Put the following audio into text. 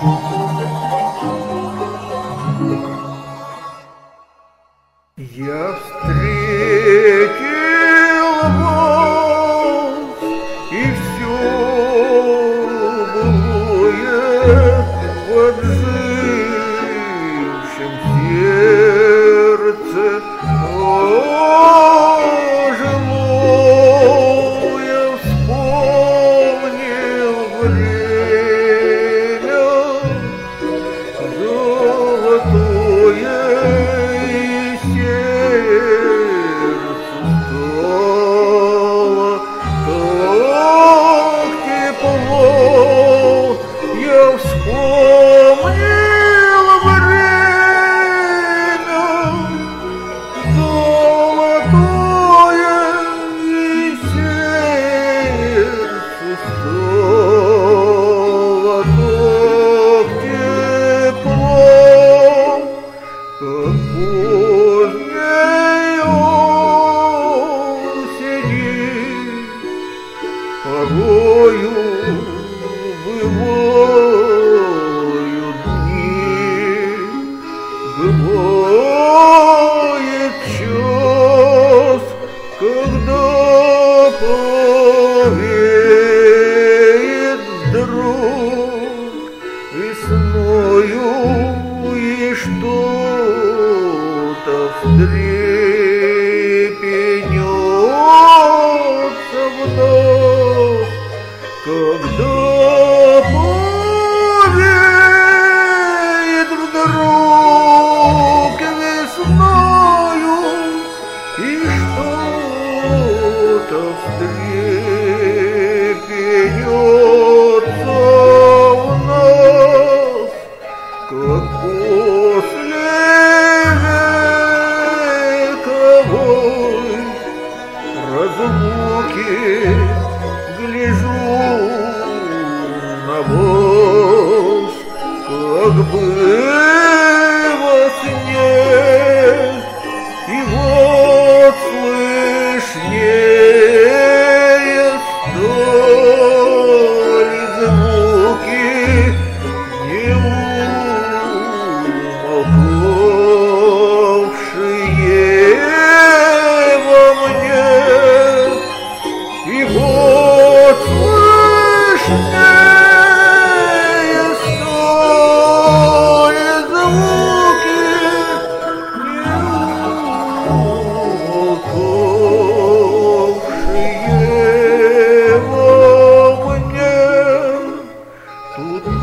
Я встретил вас, и все былое в отжившем сердце ожило. Я вспомнил время золотое. Вспомнил время золотое, и сердцу стало так тепло, как поздней осени порою бывают дни, бывает час, когда повеет вдруг весною, и что-то встрепенется вновь, когда повеет вдруг весною, и что-то встрепенется в нас, как после вековой разлуки. Гляжу на вас, как было во сне, и вот слышнее стали звуки, не умолкавшие во мне, и вот слышнее стали звуки, не умолкавшие во мне. Тут